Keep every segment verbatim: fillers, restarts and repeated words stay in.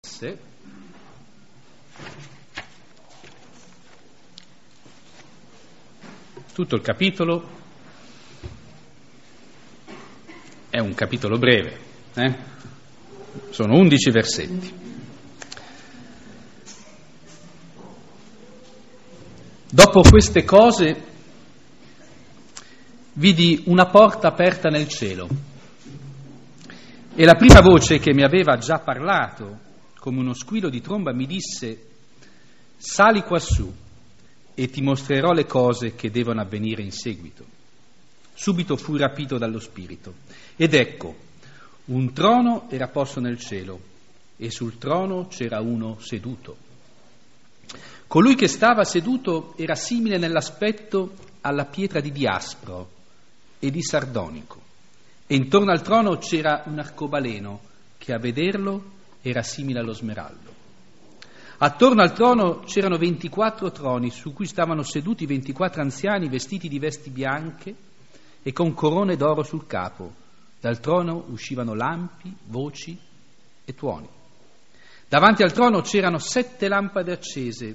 Se tutto il capitolo è un capitolo breve, eh? Sono undici versetti. Dopo queste cose vidi una porta aperta nel cielo e la prima voce che mi aveva già parlato come uno squillo di tromba mi disse: sali quassù e ti mostrerò le cose che devono avvenire in seguito. Subito fui rapito dallo Spirito ed ecco, un trono era posto nel cielo e sul trono c'era uno seduto. Colui che stava seduto era simile nell'aspetto alla pietra di diaspro e di sardonico, e intorno al trono c'era un arcobaleno che a vederlo era simile allo smeraldo. Attorno al trono c'erano ventiquattro troni su cui stavano seduti ventiquattro anziani vestiti di vesti bianche e con corone d'oro sul capo. Dal trono uscivano lampi, voci e tuoni. Davanti al trono c'erano sette lampade accese,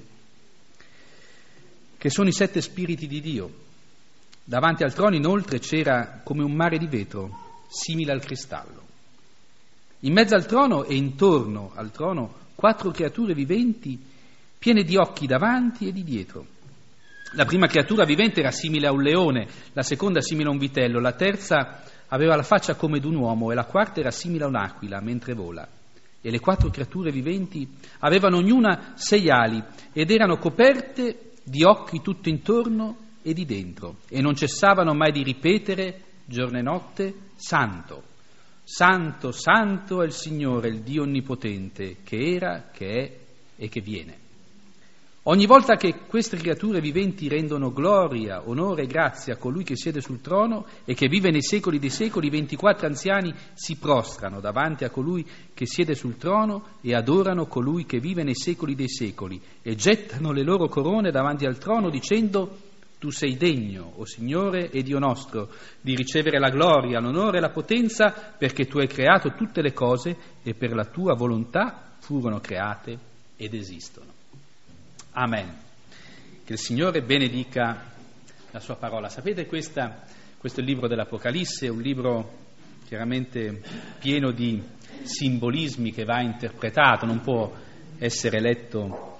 che sono i sette spiriti di Dio. Davanti al trono inoltre c'era come un mare di vetro, simile al cristallo. In mezzo al trono e intorno al trono quattro creature viventi piene di occhi davanti e di dietro. La prima creatura vivente era simile a un leone, la seconda simile a un vitello, la terza aveva la faccia come d'un uomo e la quarta era simile a un'aquila mentre vola. E le quattro creature viventi avevano ognuna sei ali ed erano coperte di occhi tutto intorno e di dentro, e non cessavano mai di ripetere giorno e notte: Santo, Santo, Santo è il Signore, il Dio Onnipotente, che era, che è e che viene. Ogni volta che queste creature viventi rendono gloria, onore e grazia a colui che siede sul trono e che vive nei secoli dei secoli, i ventiquattro anziani si prostrano davanti a colui che siede sul trono e adorano colui che vive nei secoli dei secoli e gettano le loro corone davanti al trono dicendo: Tu sei degno, o Signore e Dio nostro, di ricevere la gloria, l'onore e la potenza, perché tu hai creato tutte le cose e per la tua volontà furono create ed esistono. Amen. Che il Signore benedica la sua parola. Sapete, questa, questo è il libro dell'Apocalisse, è un libro chiaramente pieno di simbolismi che va interpretato, non può essere letto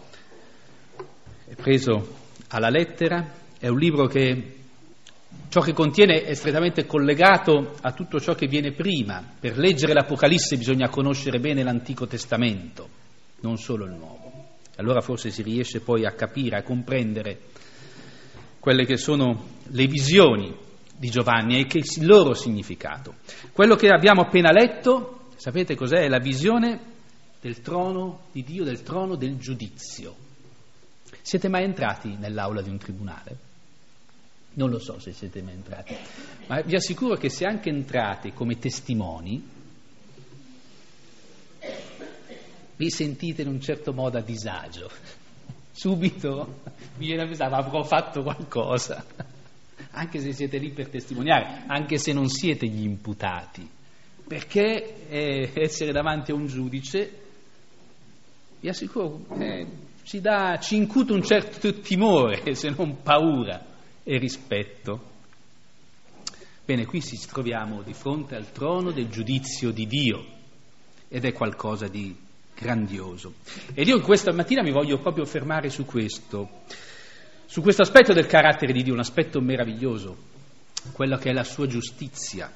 e preso alla lettera. È un libro che ciò che contiene è strettamente collegato a tutto ciò che viene prima. Per leggere l'Apocalisse bisogna conoscere bene l'Antico Testamento, non solo il Nuovo. Allora forse si riesce poi a capire, a comprendere quelle che sono le visioni di Giovanni e che il loro significato. Quello che abbiamo appena letto, sapete cos'è? È la visione del trono di Dio, del trono del giudizio. Siete mai entrati nell'aula di un tribunale? Non lo so se siete mai entrati, ma vi assicuro che se anche entrate come testimoni, vi sentite in un certo modo a disagio. Subito vi viene a pensare: ma avrò fatto qualcosa? Anche se siete lì per testimoniare, anche se non siete gli imputati, perché eh, essere davanti a un giudice, vi assicuro, eh, ci dà, ci incute un certo timore, se non paura e rispetto. Bene, qui ci troviamo di fronte al trono del giudizio di Dio ed è qualcosa di grandioso. Ed io questa mattina mi voglio proprio fermare su questo, su questo aspetto del carattere di Dio, un aspetto meraviglioso, quello che è la sua giustizia.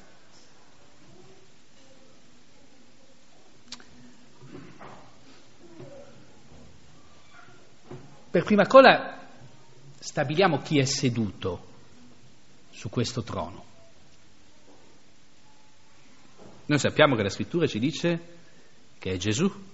Per prima cosa stabiliamo chi è seduto su questo trono. Noi sappiamo che la Scrittura ci dice che è Gesù.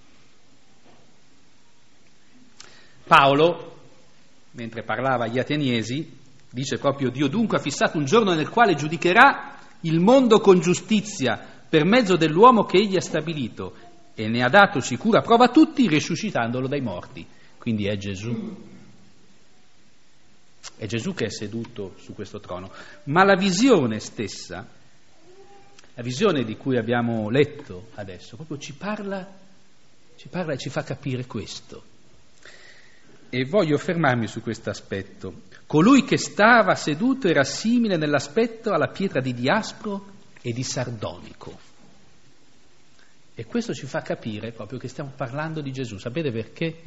Paolo, mentre parlava agli Ateniesi, dice proprio: Dio dunque ha fissato un giorno nel quale giudicherà il mondo con giustizia per mezzo dell'uomo che egli ha stabilito, e ne ha dato sicura prova a tutti risuscitandolo dai morti. Quindi è Gesù. È Gesù che è seduto su questo trono. Ma la visione stessa, la visione di cui abbiamo letto adesso, proprio ci parla ci parla e ci fa capire questo. E voglio fermarmi su questo aspetto. Colui che stava seduto era simile nell'aspetto alla pietra di diaspro e di sardonico. E questo ci fa capire proprio che stiamo parlando di Gesù. Sapete perché?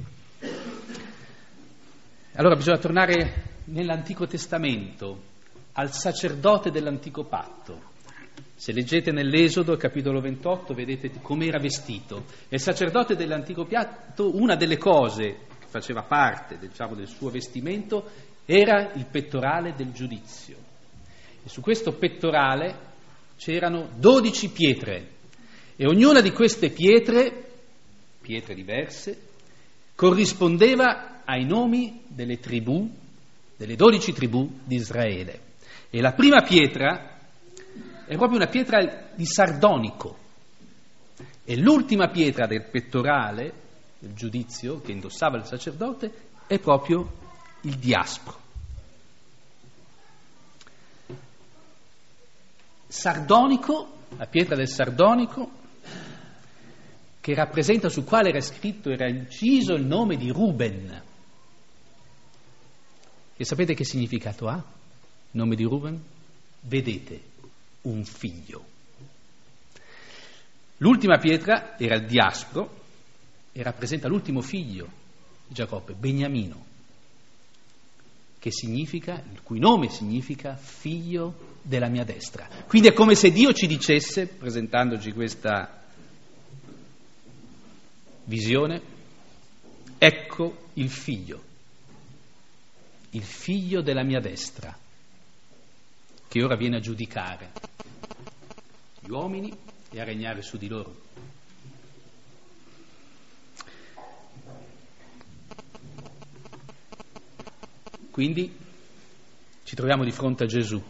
Allora bisogna tornare nell'Antico Testamento, al sacerdote dell'Antico Patto. Se leggete nell'Esodo, capitolo ventotto, vedete come era vestito. E il sacerdote dell'Antico Patto, una delle cose che faceva parte, diciamo, del suo vestimento, era il pettorale del giudizio. E su questo pettorale c'erano dodici pietre, e ognuna di queste pietre, pietre diverse, corrispondeva ai nomi delle tribù, delle dodici tribù di Israele. E la prima pietra è proprio una pietra di sardonico, e l'ultima pietra del pettorale, del giudizio, che indossava il sacerdote, è proprio il diaspro. Sardonico, la pietra del sardonico, che rappresenta, sul quale era scritto, era inciso il nome di Ruben. E sapete che significato ha il nome di Ruben? Vedete, un figlio. L'ultima pietra era il diaspro e rappresenta l'ultimo figlio di Giacobbe, Beniamino, che significa, il cui nome significa figlio della mia destra. Quindi è come se Dio ci dicesse, presentandoci questa visione, ecco il figlio, il figlio della mia destra, che ora viene a giudicare gli uomini e a regnare su di loro. Quindi ci troviamo di fronte a Gesù.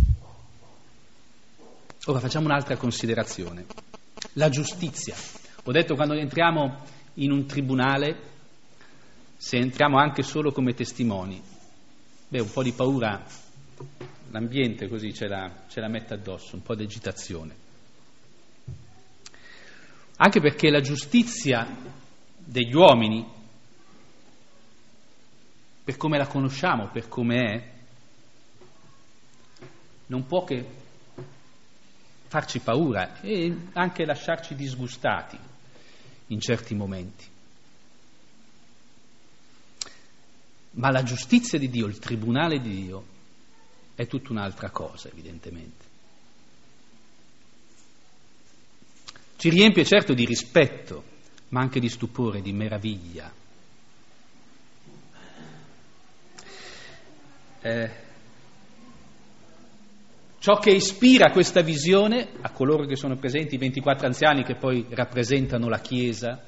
Ora facciamo un'altra considerazione, la giustizia. Ho detto, quando entriamo in un tribunale, se entriamo anche solo come testimoni, beh, un po' di paura, l'ambiente così ce la, ce la mette addosso, un po' di agitazione. Anche perché la giustizia degli uomini, per come la conosciamo, per come è, non può che farci paura e anche lasciarci disgustati in certi momenti. Ma la giustizia di Dio, il tribunale di Dio, è tutta un'altra cosa, evidentemente. Ci riempie certo di rispetto, ma anche di stupore, di meraviglia. Eh, ciò che ispira questa visione a coloro che sono presenti, i ventiquattro anziani che poi rappresentano la Chiesa,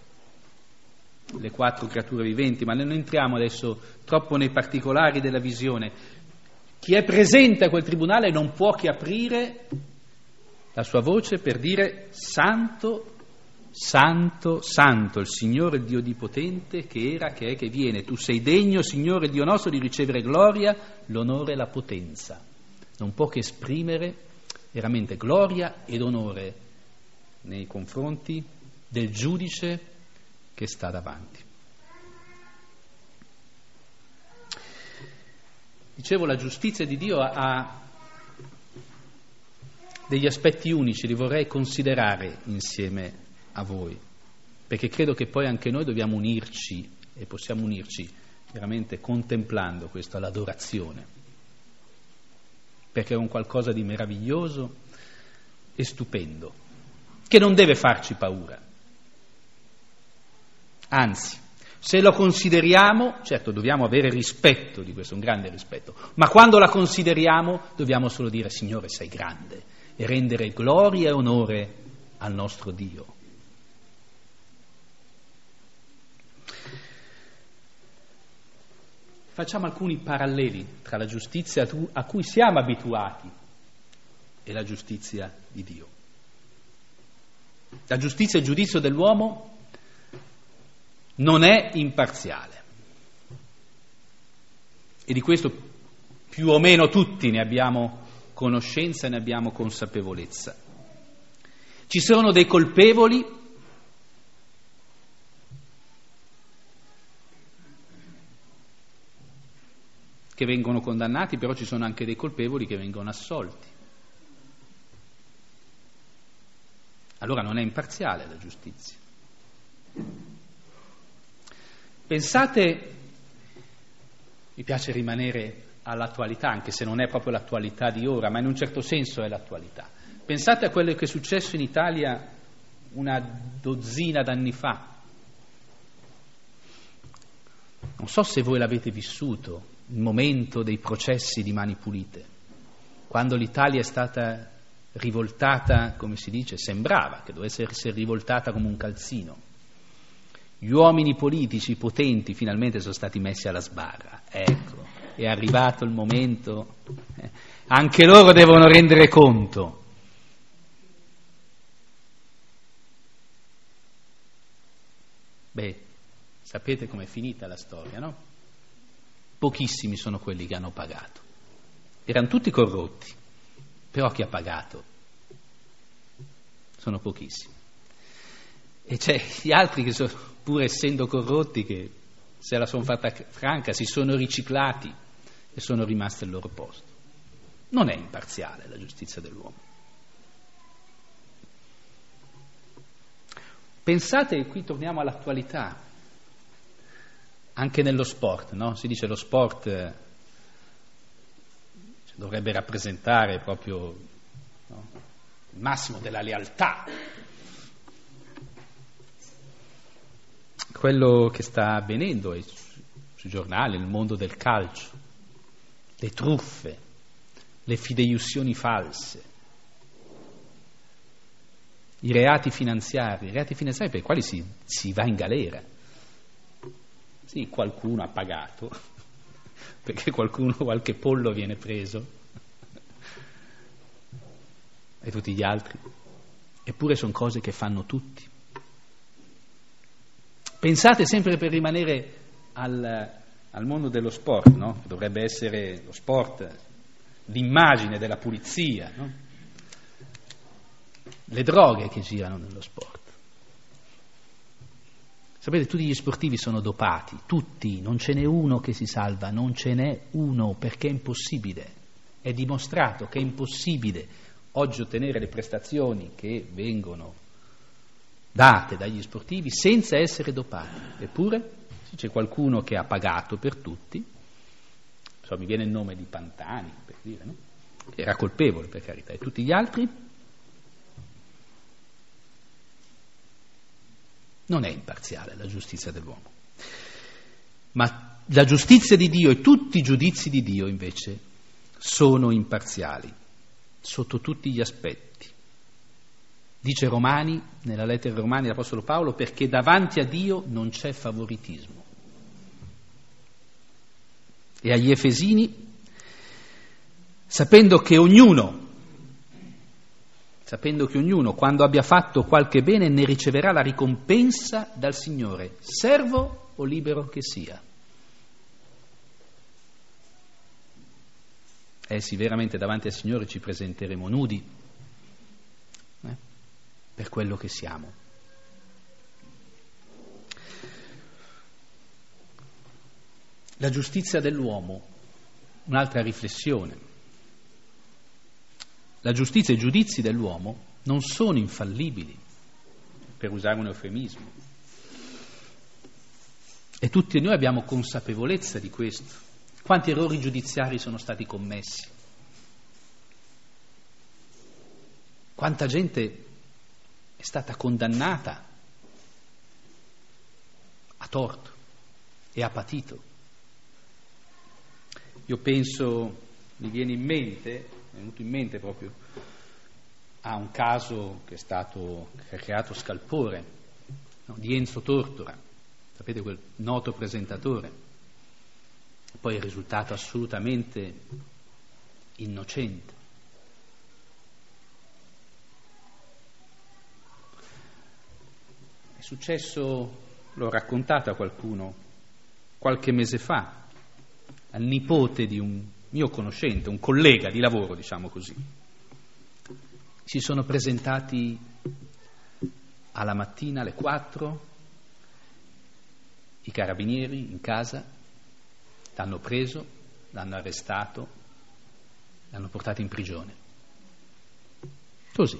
le quattro creature viventi, ma non entriamo adesso troppo nei particolari della visione. Chi è presente a quel tribunale non può che aprire la sua voce per dire: Santo, Santo, Santo, il Signore il Dio Onnipotente, che era, che è, che viene. Tu sei degno, Signore Dio nostro, di ricevere gloria, l'onore e la potenza. Non può che esprimere veramente gloria ed onore nei confronti del giudice che sta davanti. Dicevo, la giustizia di Dio ha degli aspetti unici, li vorrei considerare insieme a voi, perché credo che poi anche noi dobbiamo unirci, e possiamo unirci veramente contemplando questo, l'adorazione, perché è un qualcosa di meraviglioso e stupendo, che non deve farci paura. Anzi, se lo consideriamo, certo dobbiamo avere rispetto di questo, un grande rispetto, ma quando la consideriamo dobbiamo solo dire: Signore, sei grande, e rendere gloria e onore al nostro Dio. Facciamo alcuni paralleli tra la giustizia a cui siamo abituati e la giustizia di Dio. La giustizia e il giudizio dell'uomo non è imparziale, e di questo più o meno tutti ne abbiamo conoscenza e ne abbiamo consapevolezza. Ci sono dei colpevoli che vengono condannati, però ci sono anche dei colpevoli che vengono assolti. Allora non è imparziale la giustizia. Pensate, mi piace rimanere all'attualità, anche se non è proprio l'attualità di ora, ma in un certo senso è l'attualità. Pensate a quello che è successo in Italia una dozzina d'anni fa. Non so se voi l'avete vissuto, il momento dei processi di Mani Pulite, quando l'Italia è stata rivoltata, come si dice, sembrava che dovesse essere rivoltata come un calzino. Gli uomini politici potenti finalmente sono stati messi alla sbarra. Ecco, è arrivato il momento, eh, anche loro devono rendere conto. Beh, sapete com'è finita la storia, no? Pochissimi sono quelli che hanno pagato. Erano tutti corrotti, però chi ha pagato? Sono pochissimi. E c'è gli altri che, sono, pur essendo corrotti, che se la sono fatta franca, si sono riciclati e sono rimasti al loro posto. Non è imparziale la giustizia dell'uomo. Pensate, e qui torniamo all'attualità, anche nello sport, no? Si dice lo sport eh, dovrebbe rappresentare proprio, no, il massimo della lealtà. Quello che sta avvenendo è su, sui giornali, nel mondo del calcio, le truffe, le fideiussioni false, i reati finanziari, i reati finanziari per i quali si, si va in galera. Sì, qualcuno ha pagato, perché qualcuno, qualche pollo viene preso, e tutti gli altri. Eppure sono cose che fanno tutti. Pensate, sempre per rimanere al, al mondo dello sport, no? Che dovrebbe essere lo sport, l'immagine della pulizia, no? Le droghe che girano nello sport. Sapete, tutti gli sportivi sono dopati, tutti, non ce n'è uno che si salva, non ce n'è uno, perché è impossibile. È dimostrato che è impossibile oggi ottenere le prestazioni che vengono date dagli sportivi senza essere dopati. Eppure c'è qualcuno che ha pagato per tutti, so, mi viene il nome di Pantani, per dire, no? Era colpevole, per carità, e tutti gli altri. Non è imparziale la giustizia dell'uomo, ma la giustizia di Dio e tutti i giudizi di Dio invece sono imparziali sotto tutti gli aspetti. Dice Romani, nella lettera ai Romani l'Apostolo Paolo, perché davanti a Dio non c'è favoritismo. E agli Efesini, sapendo che ognuno sapendo che ognuno, quando abbia fatto qualche bene, ne riceverà la ricompensa dal Signore, servo o libero che sia. Eh sì, veramente davanti al Signore ci presenteremo nudi, eh, per quello che siamo. La giustizia dell'uomo, un'altra riflessione. La giustizia e i giudizi dell'uomo non sono infallibili, per usare un eufemismo. E tutti noi abbiamo consapevolezza di questo. Quanti errori giudiziari sono stati commessi? Quanta gente è stata condannata a torto e ha patito? Io penso, mi viene in mente... è venuto in mente proprio a un caso che è stato che ha creato scalpore, no? Di Enzo Tortora, sapete, quel noto presentatore, poi è risultato assolutamente innocente. È successo, l'ho raccontato a qualcuno qualche mese fa, al nipote di un mio conoscente, un collega di lavoro, diciamo così. Si sono presentati alla mattina alle quattro i carabinieri in casa, l'hanno preso, l'hanno arrestato, l'hanno portato in prigione. Così,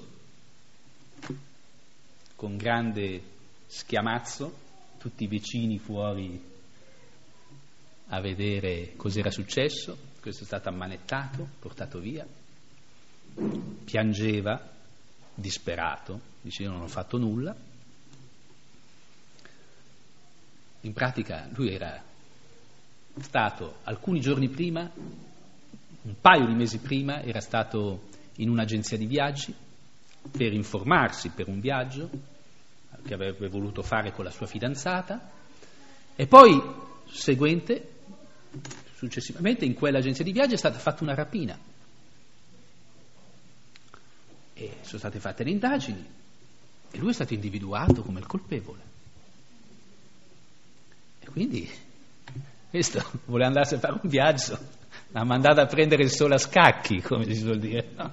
con grande schiamazzo, tutti i vicini fuori a vedere cos'era successo. Questo è stato ammanettato, portato via, piangeva, disperato, dice: io non ho fatto nulla. In pratica lui era stato alcuni giorni prima, un paio di mesi prima, era stato in un'agenzia di viaggi per informarsi per un viaggio che avrebbe voluto fare con la sua fidanzata, e poi seguente, successivamente, in quell'agenzia di viaggi è stata fatta una rapina e sono state fatte le indagini e lui è stato individuato come il colpevole. E quindi questo voleva andarsi a fare un viaggio, l'ha mandato a prendere il sole a scacchi, come si suol dire, no?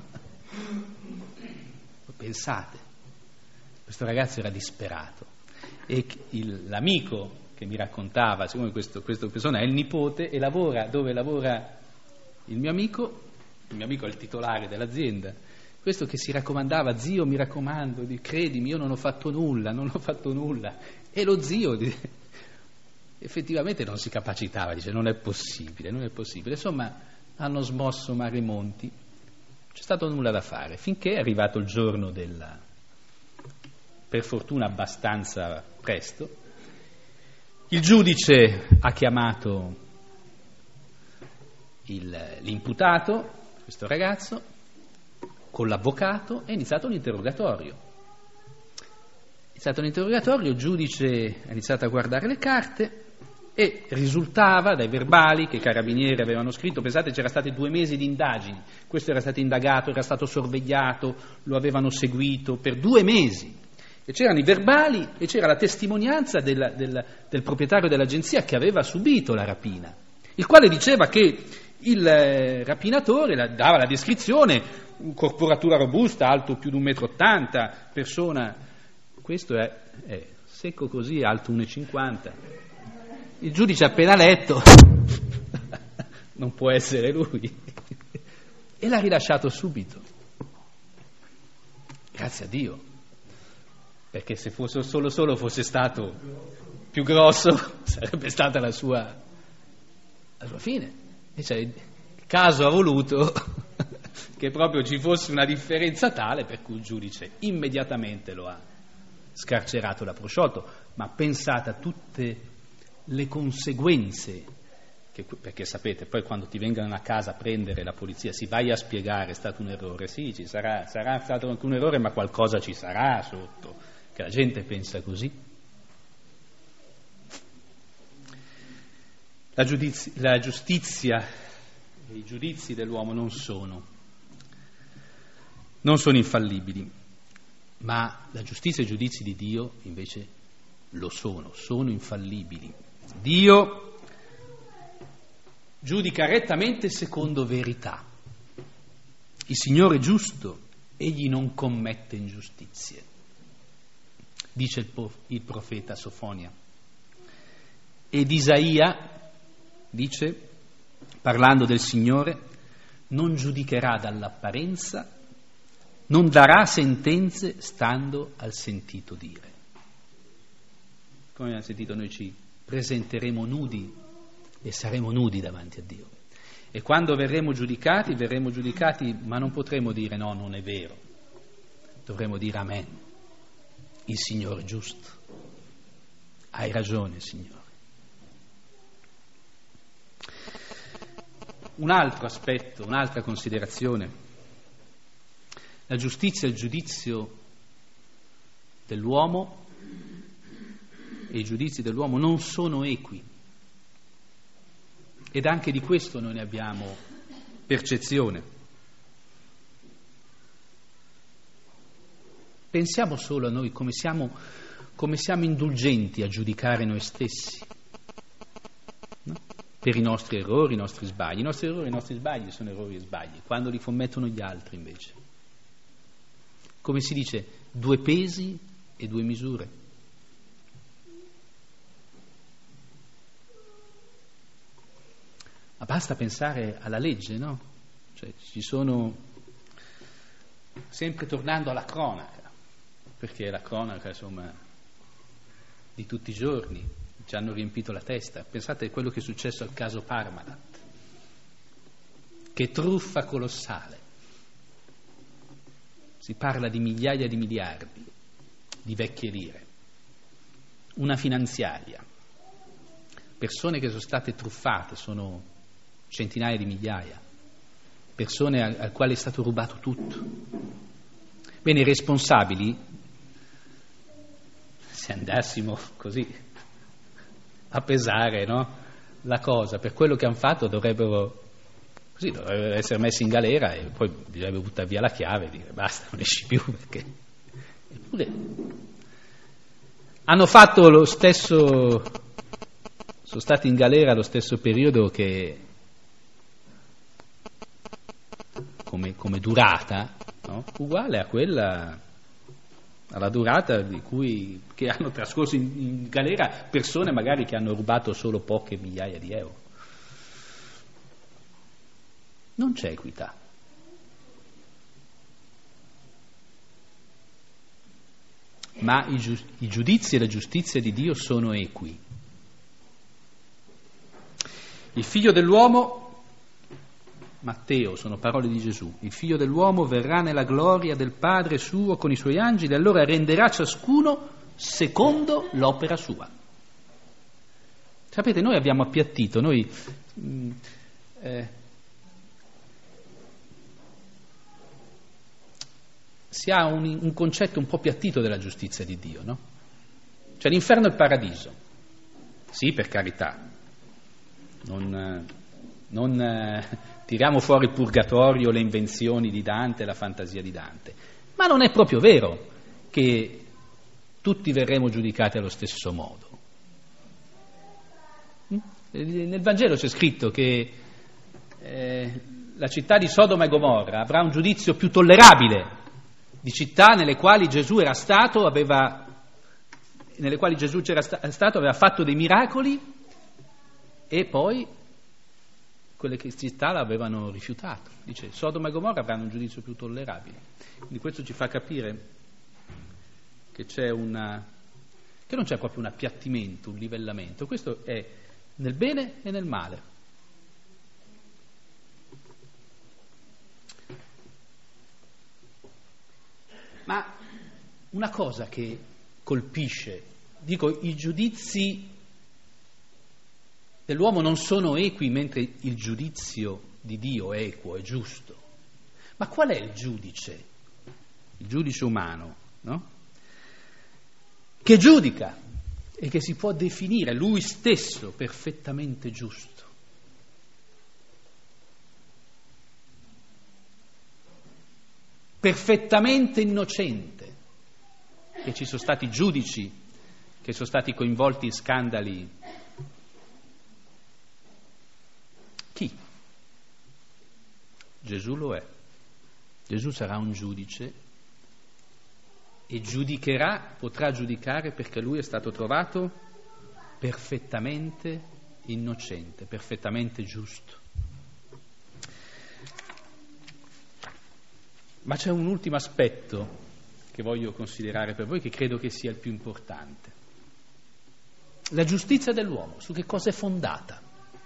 Pensate, questo ragazzo era disperato e il, l'amico che mi raccontava, siccome questo, questa persona è il nipote e lavora dove lavora il mio amico, il mio amico è il titolare dell'azienda, questo che si raccomandava: zio, mi raccomando, credimi, io non ho fatto nulla, non ho fatto nulla. E lo zio effettivamente non si capacitava, dice: non è possibile, non è possibile. Insomma, hanno smosso mare e monti, non c'è stato nulla da fare, finché è arrivato il giorno della, per fortuna abbastanza presto, il giudice ha chiamato il, l'imputato, questo ragazzo, con l'avvocato, e è iniziato l'interrogatorio. È iniziato l'interrogatorio, il giudice ha iniziato a guardare le carte e risultava dai verbali che i carabinieri avevano scritto. Pensate, c'erano stati due mesi di indagini, questo era stato indagato, era stato sorvegliato, lo avevano seguito per due mesi, e c'erano i verbali e c'era la testimonianza del, del, del proprietario dell'agenzia che aveva subito la rapina, il quale diceva che il eh, rapinatore la, dava la descrizione: corporatura robusta, alto più di un metro ottanta, persona, questo è, è secco così, alto uno e cinquanta. Il giudice ha appena letto non può essere lui e l'ha rilasciato subito, grazie a Dio, perché se fosse solo solo fosse stato più grosso sarebbe stata la sua, la sua fine. E cioè, il caso ha voluto che proprio ci fosse una differenza tale per cui il giudice immediatamente lo ha scarcerato da prosciolto. Ma pensate a tutte le conseguenze, che, perché sapete, poi quando ti vengono a casa a prendere la polizia, si vai a spiegare: è stato un errore, sì, ci sarà, sarà stato anche un errore, ma qualcosa ci sarà sotto, che la gente pensa così. La, giudizi, la giustizia e i giudizi dell'uomo non sono, non sono infallibili, ma la giustizia e i giudizi di Dio invece lo sono, sono infallibili. Dio giudica rettamente secondo verità. Il Signore è giusto, egli non commette ingiustizie, dice il, po- il profeta Sofonia. Ed Isaia dice, parlando del Signore: non giudicherà dall'apparenza, non darà sentenze stando al sentito dire. Come abbiamo sentito, noi ci presenteremo nudi e saremo nudi davanti a Dio. E quando verremo giudicati, verremo giudicati, ma non potremo dire no, non è vero. Dovremo dire amen. Il Signore è giusto. Hai ragione, Signore. Un altro aspetto, un'altra considerazione: la giustizia e il giudizio dell'uomo e i giudizi dell'uomo non sono equi, ed anche di questo noi ne abbiamo percezione. Pensiamo solo a noi, come siamo, come siamo indulgenti a giudicare noi stessi, no? Per i nostri errori, i nostri sbagli. I nostri errori e i nostri sbagli sono errori e sbagli, quando li commettono gli altri invece. Come si dice, due pesi e due misure. Ma basta pensare alla legge, no? Cioè, ci sono, sempre tornando alla cronaca, perché la cronaca, insomma, di tutti i giorni ci hanno riempito la testa. Pensate a quello che è successo al caso Parmalat. Che truffa colossale. Si parla di migliaia di miliardi di vecchie lire, una finanziaria, persone che sono state truffate, sono centinaia di migliaia, persone al, al quale è stato rubato tutto. Bene, i responsabili, se andassimo così a pesare, no, la cosa, per quello che hanno fatto dovrebbero, così, dovrebbero essere messi in galera e poi bisognerebbe buttare via la chiave e dire basta, non esci più, perché eppure hanno fatto lo stesso, sono stati in galera allo stesso periodo che come, come durata, no? Uguale a quella, alla durata di cui che hanno trascorso in, in galera persone magari che hanno rubato solo poche migliaia di euro. Non c'è equità. Ma i, giu- i giudizi e la giustizia di Dio sono equi. Il figlio dell'uomo, Matteo, sono parole di Gesù, il figlio dell'uomo verrà nella gloria del Padre suo con i suoi angeli, e allora renderà ciascuno secondo l'opera sua. Sapete, noi abbiamo appiattito, noi mh, eh, si ha un, un concetto un po' appiattito della giustizia di Dio, no? Cioè l'inferno e il paradiso, sì, per carità, non, non eh, tiriamo fuori il purgatorio, le invenzioni di Dante, la fantasia di Dante, ma non è proprio vero che tutti verremo giudicati allo stesso modo. Nel Vangelo c'è scritto che eh, la città di Sodoma e Gomorra avrà un giudizio più tollerabile di città nelle quali Gesù era stato, aveva, nelle quali Gesù c'era sta- stato, aveva fatto dei miracoli, e poi quelle che città l'avevano rifiutato. Dice, Sodoma e Gomorra avranno un giudizio più tollerabile. Quindi questo ci fa capire che c'è una, che non c'è proprio un appiattimento, un livellamento. Questo è nel bene e nel male. Ma una cosa che colpisce, dico, i giudizi dell'uomo non sono equi mentre il giudizio di Dio è equo, è giusto. Ma qual è il giudice? Il giudice umano, no? Che giudica e che si può definire lui stesso perfettamente giusto. Perfettamente innocente. E ci sono stati giudici che sono stati coinvolti in scandali. Chi? Gesù lo è. Gesù sarà un giudice e giudicherà, potrà giudicare perché lui è stato trovato perfettamente innocente, perfettamente giusto. Ma c'è un ultimo aspetto che voglio considerare per voi, che credo che sia il più importante. La giustizia dell'uomo, su che cosa è fondata?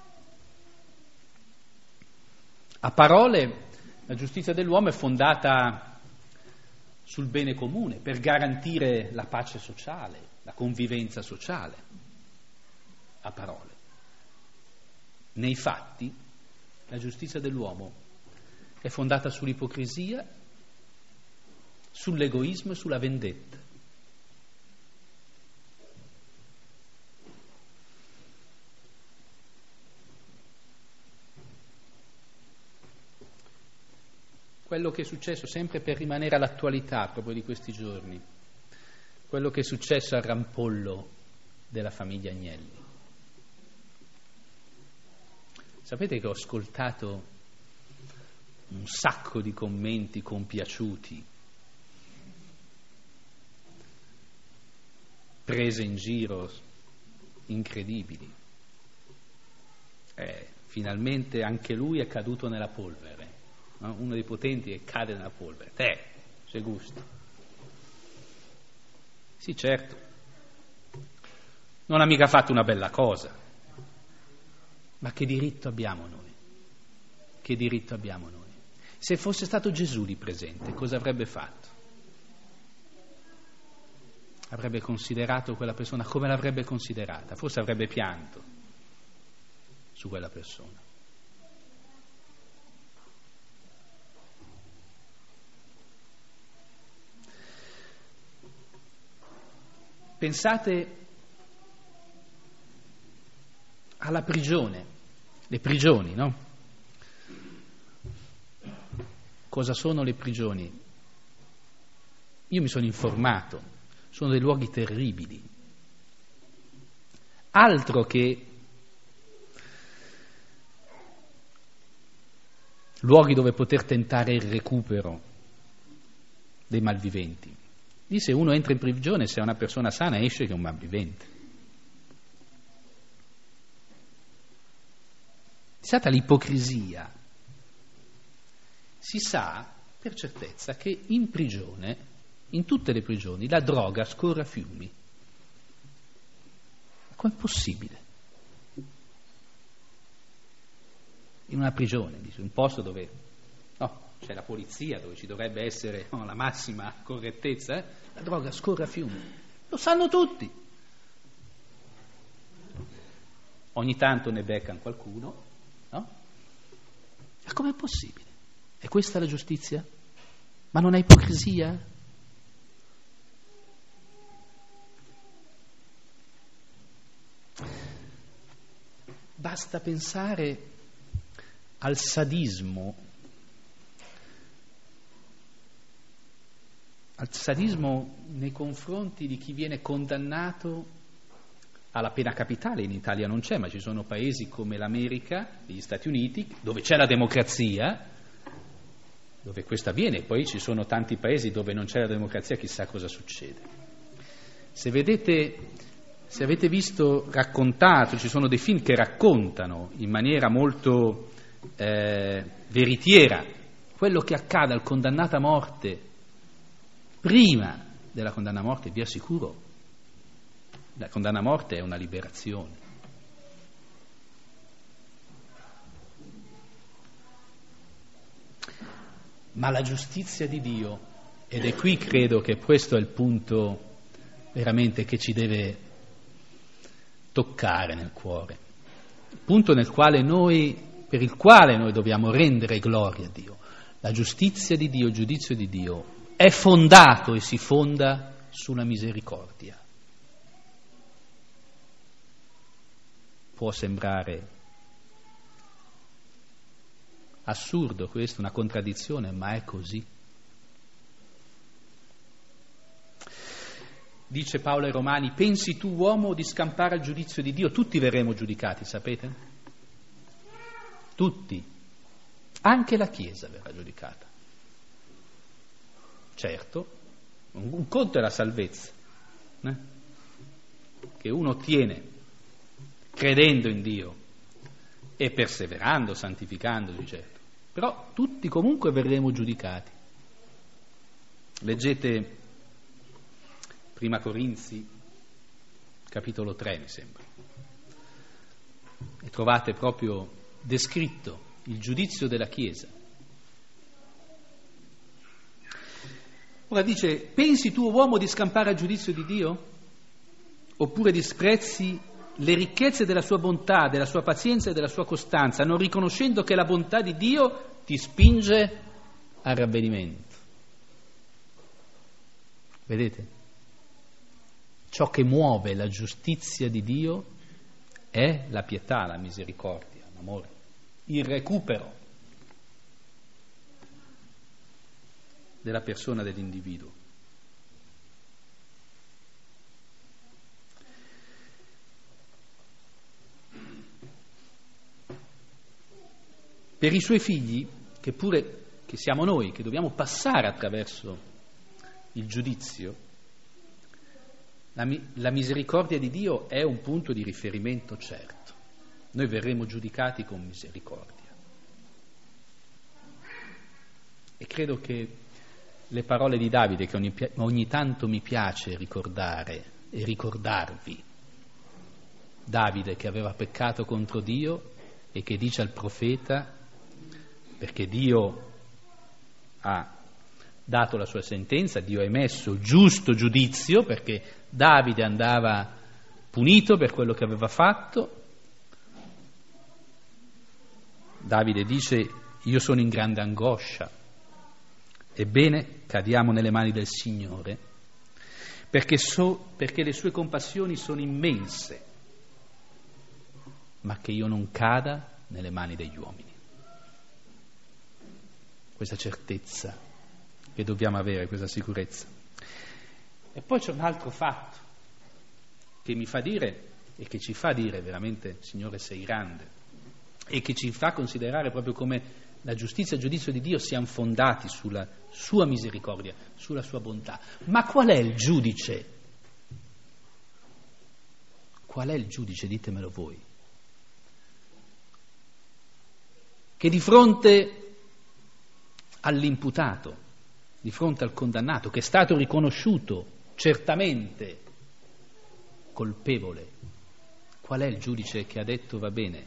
A parole, la giustizia dell'uomo è fondata sul bene comune, per garantire la pace sociale, la convivenza sociale, a parole. Nei fatti, la giustizia dell'uomo è fondata sull'ipocrisia, sull'egoismo e sulla vendetta. Quello che è successo, sempre per rimanere all'attualità proprio di questi giorni, quello che è successo al rampollo della famiglia Agnelli. Sapete che ho ascoltato un sacco di commenti compiaciuti, prese in giro incredibili. Eh, finalmente anche lui è caduto nella polvere, no? Uno dei potenti che cade nella polvere. Te, c'è gusto. Sì, certo, non ha mica fatto una bella cosa, ma che diritto abbiamo noi? Che diritto abbiamo noi? Se fosse stato Gesù lì presente, cosa avrebbe fatto? Avrebbe considerato quella persona come l'avrebbe considerata, forse avrebbe pianto su quella persona. Pensate alla prigione, le prigioni, no? Cosa sono le prigioni? Io mi sono informato, sono dei luoghi terribili, altro che luoghi dove poter tentare il recupero dei malviventi. Lì se uno entra in prigione, se è una persona sana, esce che è un malvivente. È stata l'ipocrisia. Si sa per certezza che in prigione, in tutte le prigioni, la droga scorre a fiumi. Com'è possibile? In una prigione, un posto dove no, c'è la polizia, dove ci dovrebbe essere no, la massima correttezza, eh? La droga scorre a fiumi. Lo sanno tutti. Ogni tanto ne beccano qualcuno, no? Ma com'è possibile? È questa la giustizia? Ma non è ipocrisia? Basta pensare al sadismo, al sadismo nei confronti di chi viene condannato alla pena capitale. In Italia non c'è, ma ci sono paesi come l'America, gli Stati Uniti, dove c'è la democrazia, dove questo avviene. Poi ci sono tanti paesi dove non c'è la democrazia, chissà cosa succede. Se vedete, se avete visto raccontato, ci sono dei film che raccontano in maniera molto eh, veritiera quello che accade al condannato a morte prima della condanna a morte, vi assicuro, la condanna a morte è una liberazione. Ma la giustizia di Dio, ed è qui credo che questo è il punto veramente che ci deve toccare nel cuore, il punto nel quale noi, per il quale noi dobbiamo rendere gloria a Dio. La giustizia di Dio, il giudizio di Dio è fondato e si fonda sulla misericordia. Può sembrare assurdo questo, una contraddizione, ma è così. Dice Paolo ai Romani: pensi tu, uomo, di scampare al giudizio di Dio? Tutti verremo giudicati, sapete? Tutti. Anche la Chiesa verrà giudicata. Certo, un conto è la salvezza, eh? che uno ottiene credendo in Dio e perseverando, santificandosi, certo. Però tutti comunque verremo giudicati. Leggete Prima Corinzi, capitolo tre, mi sembra, e trovate proprio descritto il giudizio della Chiesa. Ora dice: pensi tu, uomo, di scampare al giudizio di Dio? Oppure disprezzi le ricchezze della sua bontà, della sua pazienza e della sua costanza, non riconoscendo che la bontà di Dio ti spinge al ravvedimento? Vedete? Ciò che muove la giustizia di Dio è la pietà, la misericordia, l'amore, il recupero della persona, dell'individuo. Per i suoi figli, che pure che siamo noi, che dobbiamo passare attraverso il giudizio, la, la misericordia di Dio è un punto di riferimento certo. noi verremo giudicati con misericordia. E credo che le parole di Davide, che ogni, ogni tanto mi piace ricordare e ricordarvi, Davide che aveva peccato contro Dio e che dice al profeta, perché Dio ha dato la sua sentenza, Dio ha emesso giusto giudizio, perché Davide andava punito per quello che aveva fatto. Davide dice: io sono in grande angoscia, ebbene cadiamo nelle mani del Signore, perché, so, perché le sue compassioni sono immense, ma che io non cada nelle mani degli uomini. Questa certezza che dobbiamo avere, questa sicurezza. E poi c'è un altro fatto che mi fa dire e che ci fa dire veramente: Signore, sei grande, e che ci fa considerare proprio come la giustizia e il giudizio di Dio siano fondati sulla sua misericordia, sulla sua bontà. Ma qual è il giudice? Qual è il giudice? Ditemelo voi. Che di fronte all'imputato, di fronte al condannato, che è stato riconosciuto certamente colpevole, qual è il giudice che ha detto: va bene,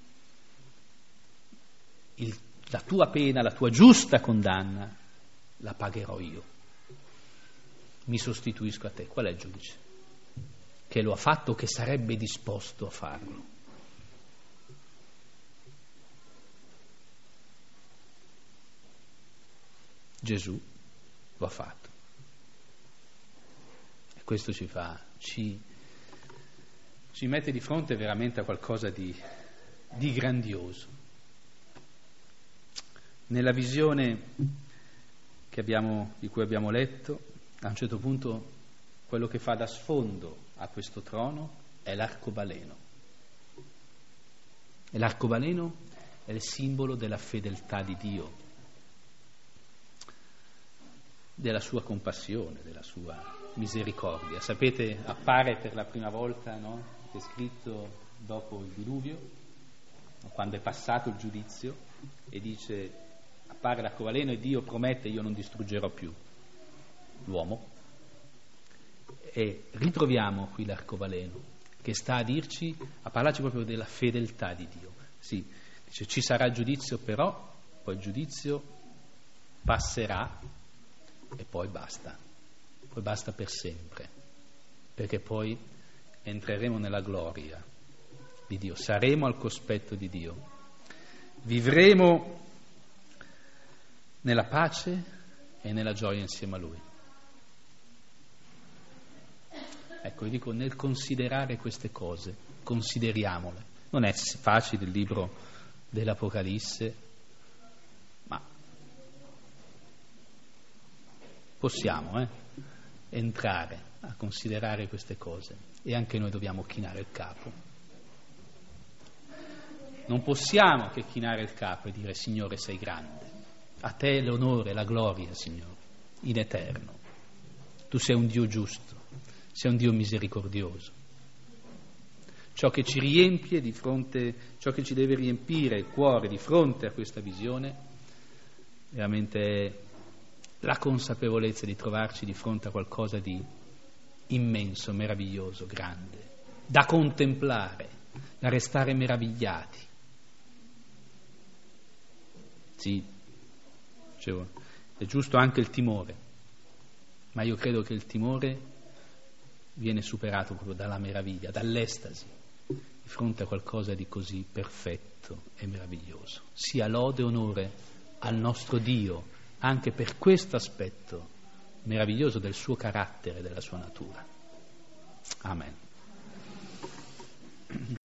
il, la tua pena, la tua giusta condanna la pagherò io, mi sostituisco a te? Qual è il giudice che lo ha fatto o che sarebbe disposto a farlo? Gesù lo ha fatto, e questo ci fa, ci, ci mette di fronte veramente a qualcosa di, di grandioso. Nella visione che abbiamo, di cui abbiamo letto, a un certo punto quello che fa da sfondo a questo trono è l'arcobaleno, e l'arcobaleno è il simbolo della fedeltà di Dio, della sua compassione, della sua misericordia. Sapete, appare per la prima volta, no? È scritto dopo il diluvio, quando è passato il giudizio, e dice, appare l'arcobaleno e Dio promette: io non distruggerò più l'uomo. E ritroviamo qui l'arcobaleno che sta a dirci, a parlarci proprio della fedeltà di Dio. Sì, dice: ci sarà giudizio, però poi il giudizio passerà e poi basta, poi basta per sempre, perché poi entreremo nella gloria di Dio, saremo al cospetto di Dio, vivremo nella pace e nella gioia insieme a Lui. Ecco, io dico, nel considerare queste cose, consideriamole. Non è facile il libro dell'Apocalisse, ma possiamo eh, entrare a considerare queste cose, e anche noi dobbiamo chinare il capo. Non possiamo che chinare il capo e dire: Signore, sei grande, a te l'onore, la gloria, Signore, in eterno. Tu sei un Dio giusto, sei un Dio misericordioso. Ciò che ci riempie di fronte, ciò che ci deve riempire il cuore di fronte a questa visione, veramente è la consapevolezza di trovarci di fronte a qualcosa di immenso, meraviglioso, grande, da contemplare, da restare meravigliati. Sì, dicevo, è giusto anche il timore, ma io credo che il timore viene superato proprio dalla meraviglia, dall'estasi, di fronte a qualcosa di così perfetto e meraviglioso. Sia lode e onore al nostro Dio anche per questo aspetto meraviglioso del suo carattere e della sua natura. Amen.